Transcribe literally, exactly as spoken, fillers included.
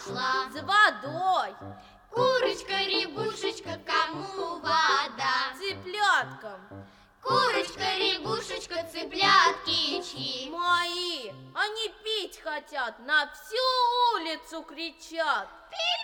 пошла за водой. Курочка, рябушечка, кому вода? Цыпляткам. Курочка, рябушечка, цыплятки чьи? Мои. Они пить хотят, на всю улицу кричат. Пили!